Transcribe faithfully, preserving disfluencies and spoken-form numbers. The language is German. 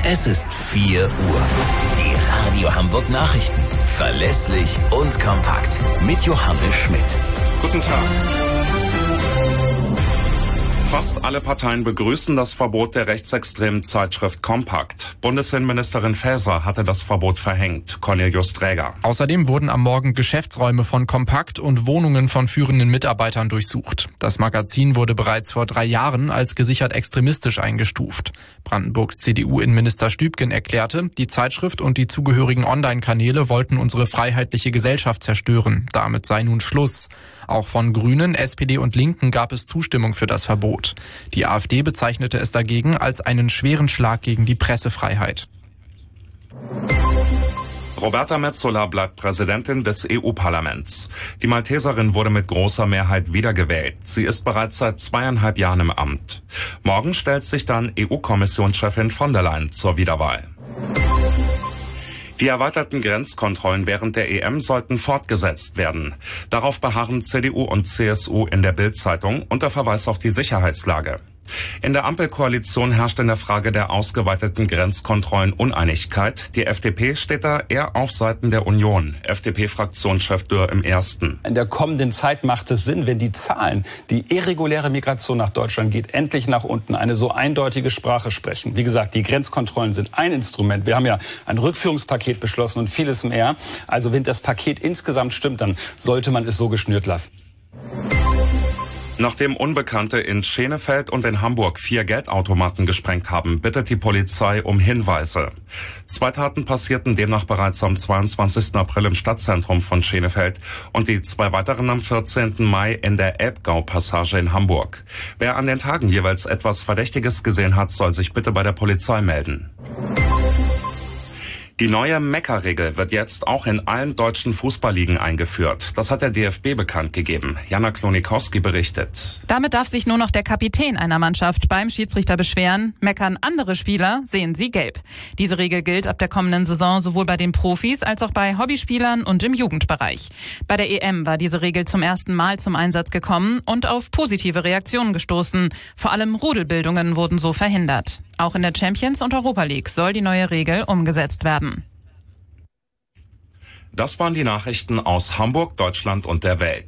Es ist vier Uhr. Die Radio Hamburg Nachrichten. Verlässlich und kompakt. Mit Johannes Schmidt. Guten Tag. Fast alle Parteien begrüßen das Verbot der rechtsextremen Zeitschrift Kompakt. Bundesinnenministerin Faeser hatte das Verbot verhängt. Cornelius Träger. Außerdem wurden am Morgen Geschäftsräume von Kompakt und Wohnungen von führenden Mitarbeitern durchsucht. Das Magazin wurde bereits vor drei Jahren als gesichert extremistisch eingestuft. Brandenburgs C D U-Innenminister Stübgen erklärte, die Zeitschrift und die zugehörigen Online-Kanäle wollten unsere freiheitliche Gesellschaft zerstören. Damit sei nun Schluss. Auch von Grünen, S P D und Linken gab es Zustimmung für das Verbot. Die AfD bezeichnete es dagegen als einen schweren Schlag gegen die Pressefreiheit. Roberta Metsola bleibt Präsidentin des E U-Parlaments. Die Malteserin wurde mit großer Mehrheit wiedergewählt. Sie ist bereits seit zweieinhalb Jahren im Amt. Morgen stellt sich dann E U-Kommissionschefin von der Leyen zur Wiederwahl. Die erweiterten Grenzkontrollen während der E M sollten fortgesetzt werden. Darauf beharren C D U und C S U in der Bild-Zeitung unter Verweis auf die Sicherheitslage. In der Ampelkoalition herrscht in der Frage der ausgeweiteten Grenzkontrollen Uneinigkeit. Die F D P steht da eher auf Seiten der Union. F D P-Fraktionschef Dürr im Ersten. In der kommenden Zeit macht es Sinn, wenn die Zahlen, die irreguläre Migration nach Deutschland geht, endlich nach unten, eine so eindeutige Sprache sprechen. Wie gesagt, die Grenzkontrollen sind ein Instrument. Wir haben ja ein Rückführungspaket beschlossen und vieles mehr. Also wenn das Paket insgesamt stimmt, dann sollte man es so geschnürt lassen. Nachdem Unbekannte in Schenefeld und in Hamburg vier Geldautomaten gesprengt haben, bittet die Polizei um Hinweise. Zwei Taten passierten demnach bereits am zweiundzwanzigsten April im Stadtzentrum von Schenefeld und die zwei weiteren am vierzehnten Mai in der Elbgau-Passage in Hamburg. Wer an den Tagen jeweils etwas Verdächtiges gesehen hat, soll sich bitte bei der Polizei melden. Die neue Meckerregel wird jetzt auch in allen deutschen Fußballligen eingeführt. Das hat der D F B bekannt gegeben. Jana Klonikowski berichtet. Damit darf sich nur noch der Kapitän einer Mannschaft beim Schiedsrichter beschweren. Meckern andere Spieler, sehen sie gelb. Diese Regel gilt ab der kommenden Saison sowohl bei den Profis als auch bei Hobbyspielern und im Jugendbereich. Bei der E M war diese Regel zum ersten Mal zum Einsatz gekommen und auf positive Reaktionen gestoßen. Vor allem Rudelbildungen wurden so verhindert. Auch in der Champions- und Europa League soll die neue Regel umgesetzt werden. Das waren die Nachrichten aus Hamburg, Deutschland und der Welt.